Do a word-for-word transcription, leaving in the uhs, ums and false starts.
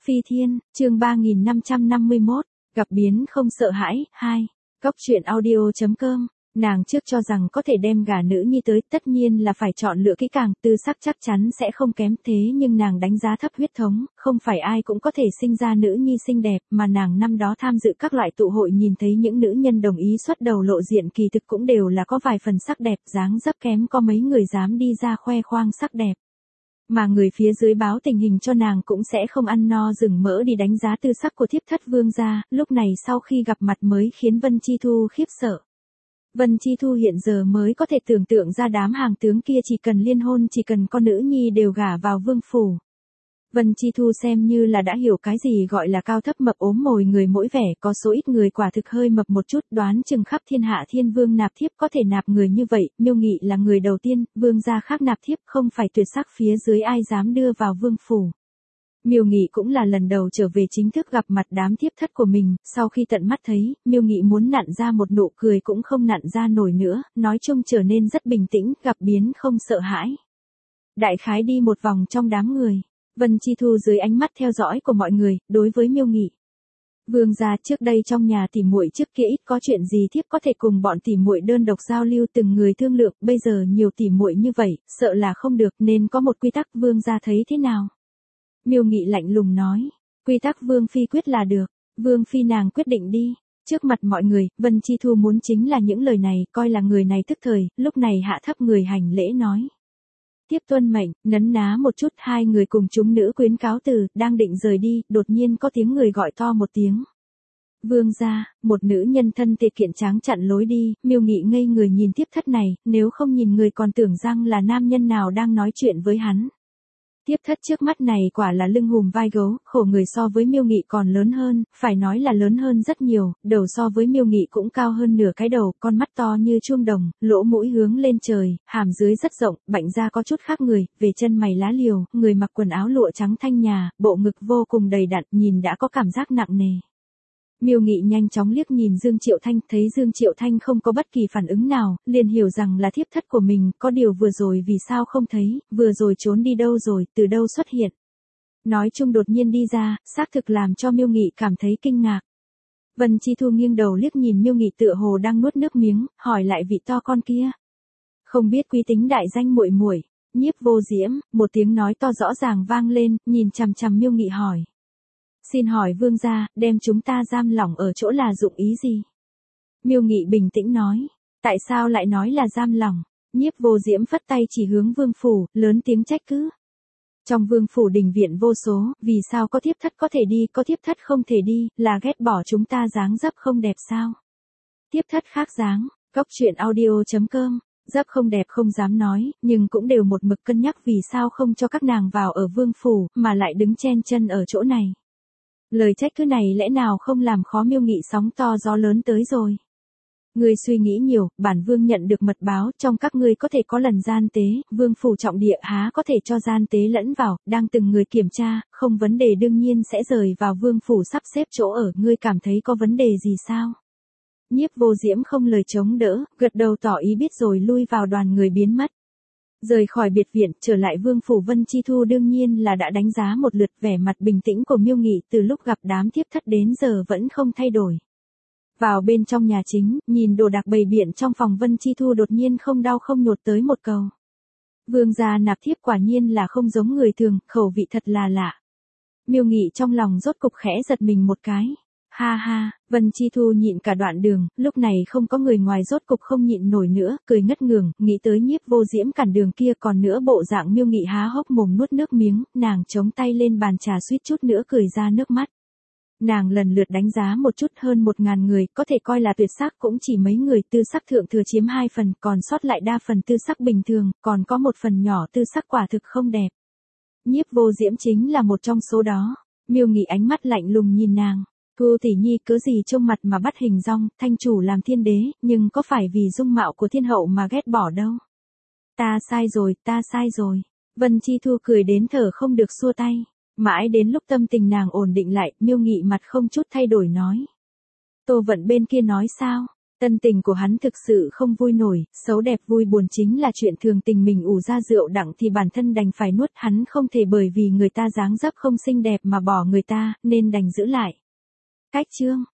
Phi Thiên, chương ba nghìn năm trăm năm mươi mốt, gặp biến không sợ hãi, hai. Góc truyện audio chấm com, nàng trước cho rằng có thể đem gả nữ nhi tới, tất nhiên là phải chọn lựa kỹ càng, tư sắc chắc chắn sẽ không kém, thế nhưng nàng đánh giá thấp huyết thống, không phải ai cũng có thể sinh ra nữ nhi xinh đẹp, mà nàng năm đó tham dự các loại tụ hội nhìn thấy những nữ nhân đồng ý xuất đầu lộ diện kỳ thực cũng đều là có vài phần sắc đẹp, dáng dấp kém có mấy người dám đi ra khoe khoang sắc đẹp. Mà người phía dưới báo tình hình cho nàng cũng sẽ không ăn no rừng mỡ đi đánh giá tư sắc của thiếp thất vương gia, lúc này sau khi gặp mặt mới khiến Vân Chi Thu khiếp sợ. Vân Chi Thu hiện giờ mới có thể tưởng tượng ra đám hàng tướng kia chỉ cần liên hôn, chỉ cần con nữ nhi đều gả vào vương phủ. Vân Chi Thu xem như là đã hiểu cái gì gọi là cao thấp mập ốm mồi người mỗi vẻ, có số ít người quả thực hơi mập một chút, đoán chừng khắp thiên hạ thiên vương nạp thiếp có thể nạp người như vậy, Miêu Nghị là người đầu tiên, vương gia khác nạp thiếp, không phải tuyệt sắc phía dưới ai dám đưa vào vương phủ. Miêu Nghị cũng là lần đầu trở về chính thức gặp mặt đám thiếp thất của mình, sau khi tận mắt thấy, Miêu Nghị muốn nặn ra một nụ cười cũng không nặn ra nổi nữa, nói chung trở nên rất bình tĩnh, gặp biến không sợ hãi. Đại khái đi một vòng trong đám người. Vân Chi Thu dưới ánh mắt theo dõi của mọi người, đối với Miêu Nghị. Vương gia, trước đây trong nhà tỉ muội trước kia ít có chuyện gì thiếp có thể cùng bọn tỉ muội đơn độc giao lưu từng người thương lượng, bây giờ nhiều tỉ muội như vậy, sợ là không được nên có một quy tắc, vương gia thấy thế nào? Miêu Nghị lạnh lùng nói, quy tắc vương phi quyết là được, vương phi nàng quyết định đi. Trước mặt mọi người, Vân Chi Thu muốn chính là những lời này, coi là người này tức thời, lúc này hạ thấp người hành lễ nói. Tiếp tuân mệnh, nấn ná một chút, hai người cùng chúng nữ quyến cáo từ, đang định rời đi, đột nhiên có tiếng người gọi to một tiếng. Vương gia, một nữ nhân thân tiệt kiện tráng chặn lối đi, Miêu Nghị ngây người nhìn tiếp thất này, nếu không nhìn người còn tưởng rằng là nam nhân nào đang nói chuyện với hắn. Tiếp thất trước mắt này quả là lưng hùm vai gấu, khổ người so với Miêu Nghị còn lớn hơn, phải nói là lớn hơn rất nhiều, đầu so với Miêu Nghị cũng cao hơn nửa cái đầu, con mắt to như chuông đồng, lỗ mũi hướng lên trời, hàm dưới rất rộng, bạnh ra có chút khác người, về chân mày lá liều, người mặc quần áo lụa trắng thanh nhà, bộ ngực vô cùng đầy đặn, nhìn đã có cảm giác nặng nề. Miêu Nghị nhanh chóng liếc nhìn Dương Triệu Thanh, thấy Dương Triệu Thanh không có bất kỳ phản ứng nào, liền hiểu rằng là thiếp thất của mình, có điều vừa rồi vì sao không thấy, vừa rồi trốn đi đâu rồi, từ đâu xuất hiện. Nói chung đột nhiên đi ra, xác thực làm cho Miêu Nghị cảm thấy kinh ngạc. Vân Chi Thu nghiêng đầu liếc nhìn Miêu Nghị tựa hồ đang nuốt nước miếng, hỏi lại vị to con kia. Không biết quý tính đại danh muội muội, Nhiếp Vô Diễm, một tiếng nói to rõ ràng vang lên, nhìn chằm chằm Miêu Nghị hỏi. Xin hỏi vương gia, đem chúng ta giam lỏng ở chỗ là dụng ý gì? Miêu Nghị bình tĩnh nói, tại sao lại nói là giam lỏng? Nhiếp Vô Diễm phất tay chỉ hướng vương phủ, lớn tiếng trách cứ. Trong vương phủ đình viện vô số, vì sao có thiếp thất có thể đi, có thiếp thất không thể đi, là ghét bỏ chúng ta dáng dấp không đẹp sao? Thiếp thất khác dáng, góc truyện audio chấm com, dấp không đẹp không dám nói, nhưng cũng đều một mực cân nhắc vì sao không cho các nàng vào ở vương phủ, mà lại đứng chen chân ở chỗ này. Lời trách cứ này lẽ nào không làm khó Miêu Nghị sóng to gió lớn tới rồi. Ngươi suy nghĩ nhiều, bản vương nhận được mật báo, trong các ngươi có thể có lần gian tế, vương phủ trọng địa há có thể cho gian tế lẫn vào, đang từng người kiểm tra, không vấn đề đương nhiên sẽ rời vào vương phủ sắp xếp chỗ ở, ngươi cảm thấy có vấn đề gì sao? Nhiếp Vô Diễm không lời chống đỡ, gật đầu tỏ ý biết rồi lui vào đoàn người biến mất. Rời khỏi biệt viện, trở lại vương phủ, Vân Chi Thu đương nhiên là đã đánh giá một lượt, vẻ mặt bình tĩnh của Miêu Nghị từ lúc gặp đám thiếp thất đến giờ vẫn không thay đổi. Vào bên trong nhà chính, nhìn đồ đạc bày biện trong phòng, Vân Chi Thu đột nhiên không đau không nhột tới một câu. Vương gia nạp thiếp quả nhiên là không giống người thường, khẩu vị thật là lạ. Miêu Nghị trong lòng rốt cục khẽ giật mình một cái. Ha ha, Vân Chi Thu nhịn cả đoạn đường, lúc này không có người ngoài rốt cục không nhịn nổi nữa, cười ngất ngường, nghĩ tới Nhiếp Vô Diễm cản đường kia, còn nữa bộ dạng Miêu Nghị há hốc mồm nuốt nước miếng, nàng chống tay lên bàn trà suýt chút nữa cười ra nước mắt. Nàng lần lượt đánh giá một chút, hơn một ngàn người, có thể coi là tuyệt sắc cũng chỉ mấy người, tư sắc thượng thừa chiếm hai phần, còn sót lại đa phần tư sắc bình thường, còn có một phần nhỏ tư sắc quả thực không đẹp. Nhiếp Vô Diễm chính là một trong số đó. Miêu Nghị ánh mắt lạnh lùng nhìn nàng. Thu tỷ nhi cớ gì trông mặt mà bắt hình dong, thanh chủ làm thiên đế, nhưng có phải vì dung mạo của thiên hậu mà ghét bỏ đâu. Ta sai rồi, ta sai rồi. Vân Chi Thu cười đến thở không được xua tay. Mãi đến lúc tâm tình nàng ổn định lại, Miêu Nghị mặt không chút thay đổi nói. Tô Vận bên kia nói sao? Tân tình của hắn thực sự không vui nổi, xấu đẹp vui buồn chính là chuyện thường tình, mình ủ ra rượu đặng thì bản thân đành phải nuốt, hắn không thể bởi vì người ta dáng dấp không xinh đẹp mà bỏ người ta, nên đành giữ lại. Cách chương